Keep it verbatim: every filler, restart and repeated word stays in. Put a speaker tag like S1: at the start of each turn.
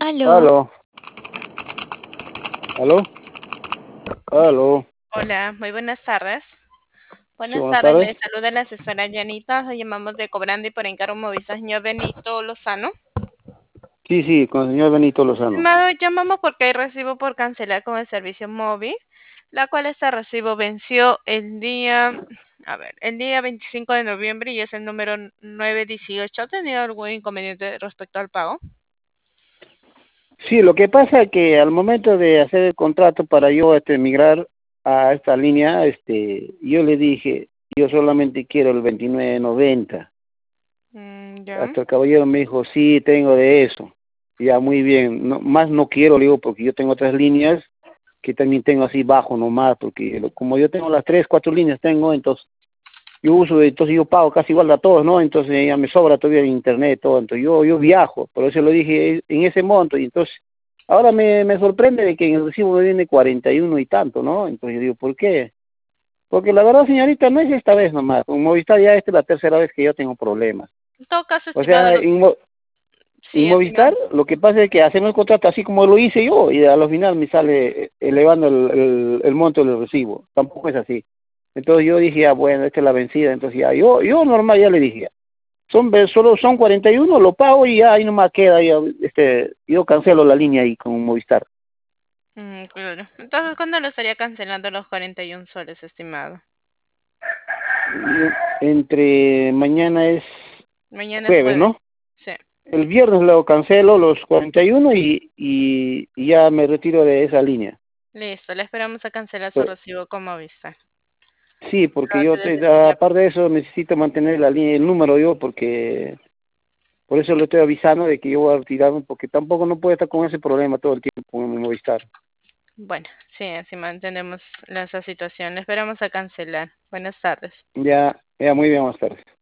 S1: Aló,
S2: Aló, aló, aló.
S1: hola, muy buenas tardes.
S2: Sí,
S1: Buenas
S2: buenas
S1: tardes,
S2: tardes.
S1: le saluda la asesora Yanita. Lo llamamos de Cobrando y por encargo Movisa, señor Benito Lozano.
S2: Sí, sí, con el señor Benito Lozano.
S1: Estimado, llamamos porque hay recibo por cancelar con el servicio móvil, la cual este recibo venció el día, a ver, el día veinticinco de noviembre y es el número nueve dieciocho. ¿Ha tenido algún inconveniente respecto al pago?
S2: Sí, lo que pasa es que al momento de hacer el contrato para yo este, migrar a esta línea, este, yo le dije, yo solamente quiero el veintinueve noventa.
S1: Mm, ya.
S2: Hasta el caballero me dijo, sí, tengo de eso. Ya, muy bien. No, más no quiero, le digo, porque yo tengo otras líneas que también tengo así bajo nomás, porque lo- como yo tengo las tres, cuatro líneas tengo, entonces yo uso, entonces yo pago casi igual a todos, ¿no? Entonces ya me sobra todavía el internet, todo, entonces yo, yo viajo, por eso lo dije en ese monto, y entonces ahora me, me sorprende de que en el recibo me viene cuarenta y uno y tanto, ¿no? Entonces yo digo, ¿por qué? Porque la verdad, señorita, no es esta vez nomás, con Movistar ya esta es la tercera vez que yo tengo problemas.
S1: En todo caso,
S2: O
S1: estimado,
S2: sea,
S1: lo-
S2: en, Mo- en
S1: sí, estimado.
S2: Movistar lo que pasa es que hacemos el contrato así como lo hice yo, y a lo final me sale elevando el, el, el monto del recibo, tampoco es así. Entonces yo dije, ah, bueno, esta es la vencida, entonces ya, yo, yo normal ya le dije, son ve- solo son cuarenta y uno, lo pago y ya ahí nomás queda, ya, este, yo cancelo la línea ahí con Movistar.
S1: Mm, claro. Entonces, ¿cuándo lo estaría cancelando los cuarenta y uno soles, estimado?
S2: Y entre mañana es
S1: Mañana es
S2: jueves,
S1: jueves.
S2: ¿no?
S1: Sí.
S2: El viernes lo cancelo los cuarenta y uno y, y, y ya me retiro de esa línea.
S1: Listo, le esperamos a cancelar su
S2: Pero-
S1: recibo como avisa.
S2: sí, porque
S1: Lo
S2: yo,
S1: hace
S2: te,
S1: desde su llamada.
S2: aparte de eso, necesito mantener la línea, el número yo, porque por eso le estoy avisando de que yo voy a retirarme, porque tampoco no puedo estar con ese problema todo el tiempo con mi Movistar.
S1: Bueno, sí, así mantenemos la- esa situación. Le esperamos a cancelar. Buenas tardes.
S2: Ya, ya muy bien, buenas tardes.